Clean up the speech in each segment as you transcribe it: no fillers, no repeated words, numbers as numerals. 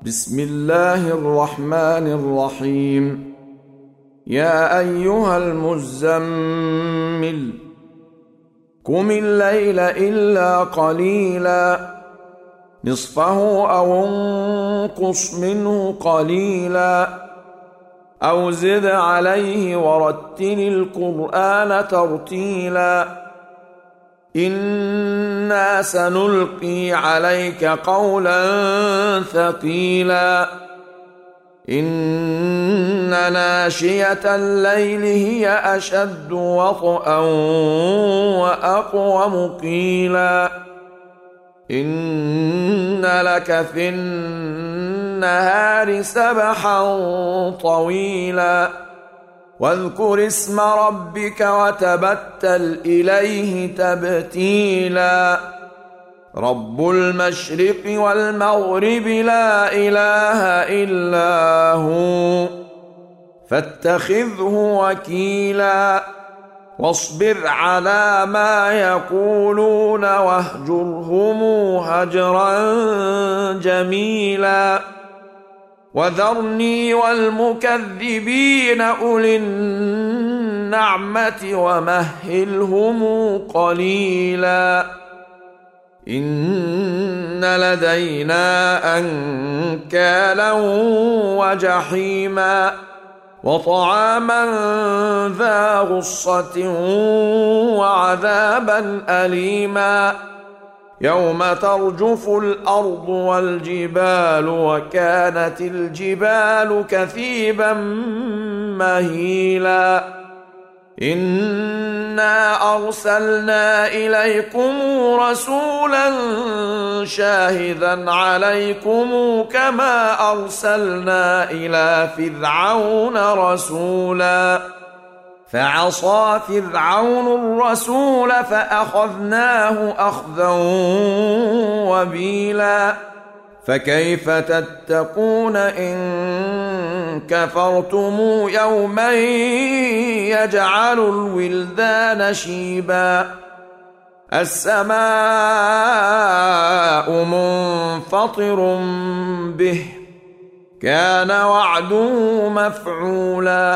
بسم الله الرحمن الرحيم. يا أيها المزمل قم الليل إلا قليلا نصفه أو انقص منه قليلا أو زد عليه ورتل القرآن ترتيلا إنا سنلقي عليك قولا ثقيلا إن ناشئة الليل هي أشد وطئا وأقوم قيلا إن لك في النهار سبحا طويلا واذكر اسم ربك وتبتل إليه تبتيلا رب المشرق والمغرب لا إله إلا هو فاتخذه وكيلا واصبر على ما يقولون واهجرهم هجرا جميلا وذرني والمكذبين أولي النعمة ومهلهم قليلا إن لدينا أنكالا وجحيما وطعاما ذا غصة وعذابا أليما يوم ترجف الأرض والجبال وكانت الجبال كثيبا مهيلا إنا أرسلنا إليكم رسولا شاهدا عليكم كما أرسلنا إلى فرعون رسولا فعصى فرعون الرسول فأخذناه أخذا وبيلا فكيف تتقون إن كفرتم يوما يجعل الولدان شيبا السماء منفطر به كان وعده مفعولا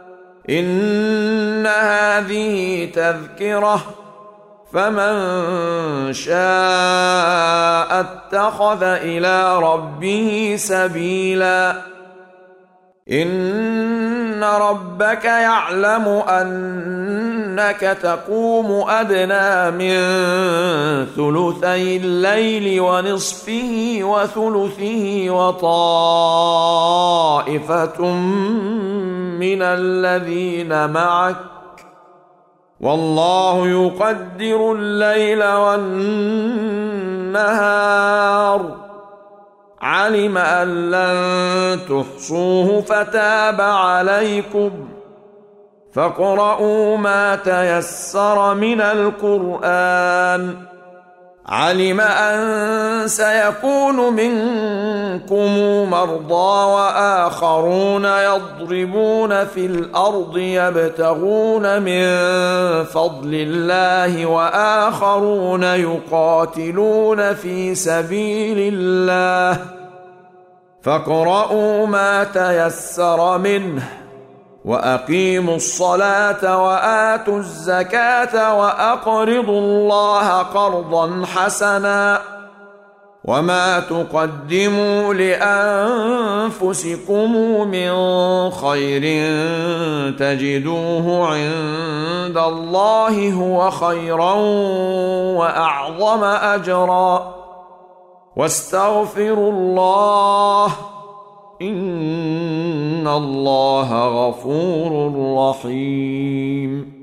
إن هذه تذكرة فمن شاء اتخذ إلى ربه سبيلا إن ربك يعلم أنك تقوم أدنى من ثلثي الليل ونصفه وثلثه وطائفة من الذين معك والله يقدر الليل والنهار علم أن لن تحصوه فتاب عليكم فاقرؤوا ما تيسر من القرآن علم أن سيكون منكم مرضى وآخرون يضربون في الأرض يبتغون من فضل الله وآخرون يقاتلون في سبيل الله فاقرؤوا ما تيسر منه وأقيموا الصلاة وآتوا الزكاة وأقرضوا الله قرضا حسنا وما تقدموا لأنفسكم من خير تجدوه عند الله هو خيرا وأعظم أجرا واستغفروا الله إن الله غفور رحيم